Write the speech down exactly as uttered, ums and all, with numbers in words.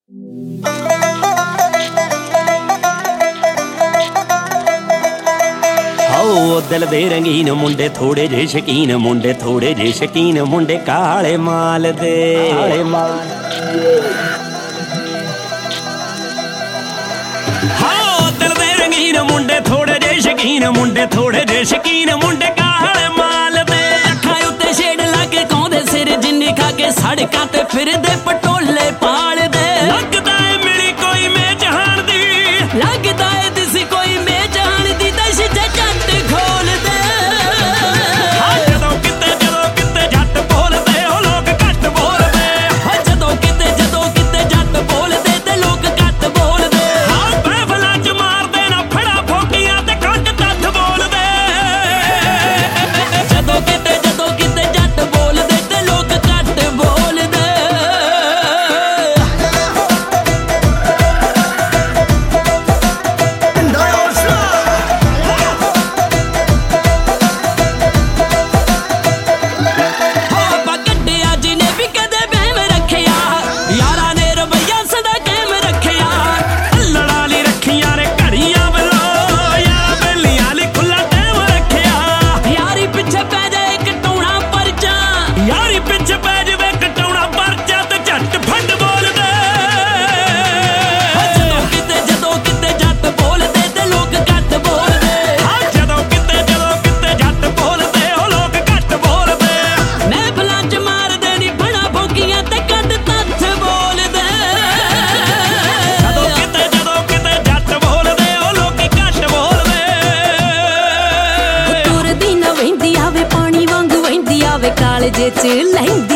दिल दे रंगीन मुंडे थोड़े जे शकीन मुंडे थोड़े जे शकीन मुंडे काले माल दे काले माल हाँ दिल दे रंगीन मुंडे थोड़े जे शकीन मुंडे थोड़े जे शकीन मुंडे काले माल दे अखां उत्ते छेड़ लाके कौंदे सिर जिन्नी खा के सड़कां ते फिरदे पटोले पाल दे लगदा है मिली कोई मैं जहान दी लगदा है दिसी कोई मैं जहान दी दश जट खोल दे जदों किते जदों किते जट बोलदे ओ लोग घट बोलदे जदों किते जदों किते जट बोलदे ते लोग घट बोलदे हां महफिलां च मारदे ना फड़ा फोकियां ते घट तथ बोलदे जदों किते जदों किते जट बोलदे ते लोग घट बोलदे कालजे च लैंदी